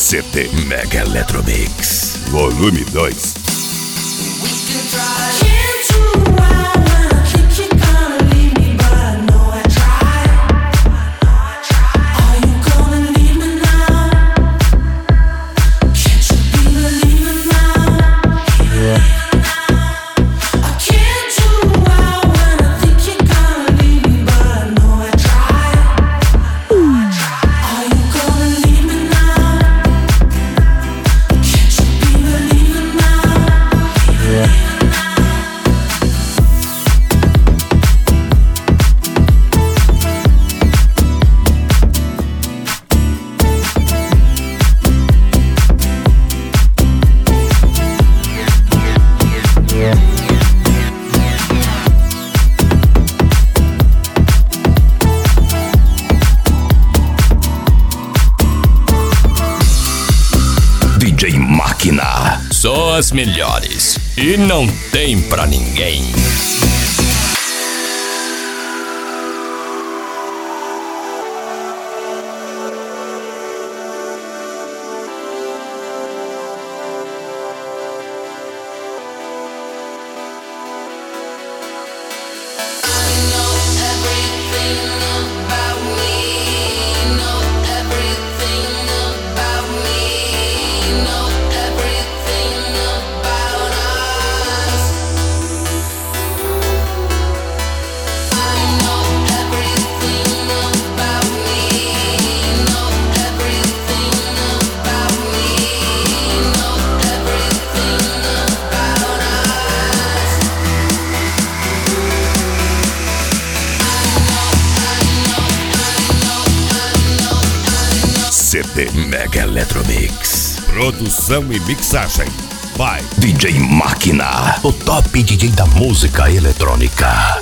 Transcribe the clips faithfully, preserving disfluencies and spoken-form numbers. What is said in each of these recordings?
C T Mega Eletromix, volume dois. D J Máquina. Só as melhores e não tem pra ninguém. C T Mega Eletromix. Produção e mixagem by D J Máquina, o top D J da música eletrônica.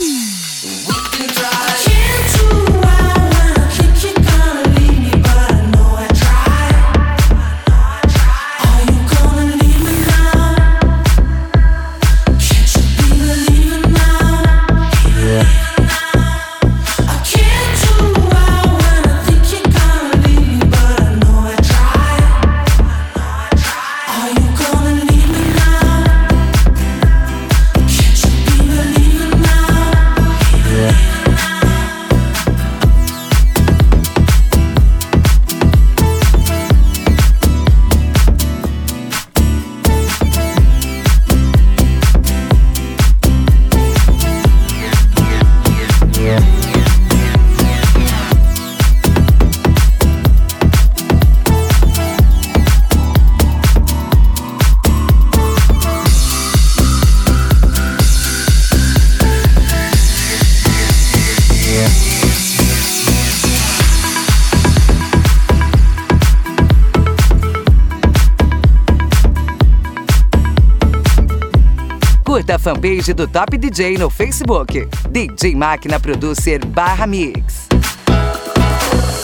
Curta a fanpage do Top D J no Facebook. D J Máquina Producer barra Mix.